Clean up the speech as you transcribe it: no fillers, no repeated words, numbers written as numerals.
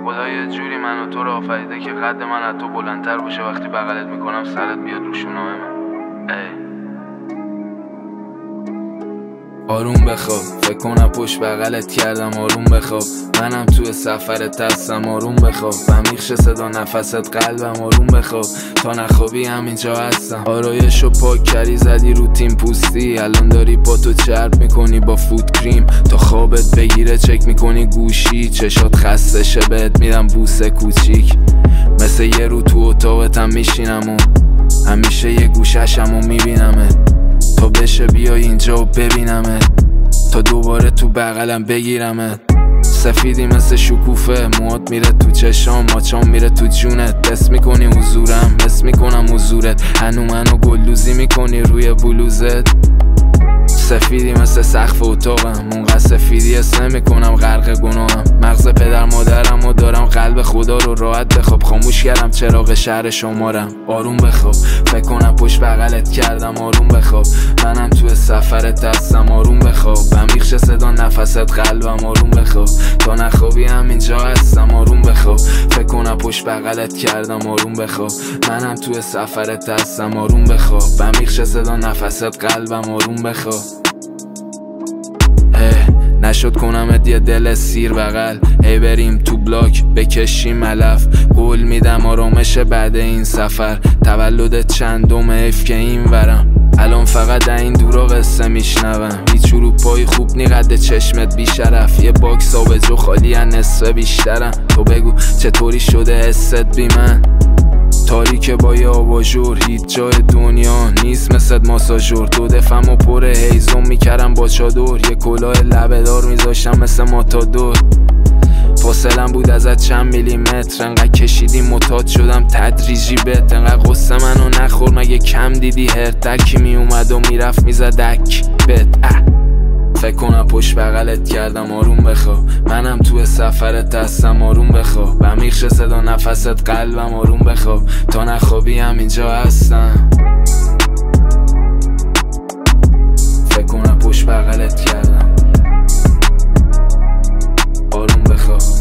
خدا یه جوری من و تو رو آفریده که قد من از تو بلندتر باشه، وقتی بغلت میکنم سرت بیاد رو شونام من. آروم بخواب، فکر کنم پشت بغلت کردم آروم بخواب. منم توی سفرت هستم آروم بخواب. بمیخ شه صدا نفست قلبم آروم بخواب. تا نخوابی همینجا هستم. آرایشو پاک کردی زدی رو تیم پوستی، الان داری پاتو چرب میکنی با فوت کریم. تا خوابت بگیره چک میکنی گوشی، چشات خسته شه بهت میدم بوسه کوچیک. مثل یه رو تو اتاقتم میشینم و همیشه یه گوششم و میبینمت. تا بشه بیای اینجا و ببینمت، تا دوباره تو بغلم بگیرمت. سفیدی مثل شکوفه، موات میره تو چشام، ماچام میره تو جونت. حس میکنی حضورم، حس میکنم حضورت. هنو منو گلدوزی میکنی روی بلوزت. سفیدی مثل سقف اتاقم، اونقدر سفیدی حس نمیکنم غرق گناهم. مغز پدر مادرم و دارم، قلب خدا رو راحت بخواب. خاموش کردم چراغ شهر شمارم آروم بخواب. فکر کنم پشت بغلت کردم آروم بخواب. منم توی سفرت هستم آروم بخواب. بمیخ شه صدا نفست قلبم آروم بخواب. تا نخوابی همینجا هستم آروم بخواب. فکر کنم پشت بغلت کردم آروم بخواب. منم توی سفرت هستم آروم بخواب. بمیخ شه صدا نفست قلبم آروم بخواب. نشد کنمت یه دل سیر بغل، هی بریم تو بلاک بکشیم علف. قول میدم آرامش بعد این سفر. تولدت چندم حیف که این ورم، الان فقط این دورا قصه میشنوم. هیچ اروپایی خوب نی قد چشمت بیشرف. یه باکس آبجو خالی ان نصفه بیشترم. تو بگو چطوری شده حست بی من؟ تاریک با یه آباژور، هیچ جای دنیا نیست مثل ماساژور. دو دفم و پر هیزم میکردم با چادر، یه کلاه لبه‌دار میذاشتم مثل ماتادور. فاصلم بود ازت چند میلیمتر، انقدر کشیدی متاد شدم تدریجی بهت. انقدر قصه منو نخور مگه کم دیدی هرتکی میومد و میرفت میزدک بهت. فکر کنم پشت بغلت کردم آروم بخواب. منم توی سفرت هستم آروم بخواب. بمیخ شه صدا نفست قلبم آروم بخواب. تا نخوابی همینجا هستم. فکر کنم پشت بغلت کردم آروم بخواب.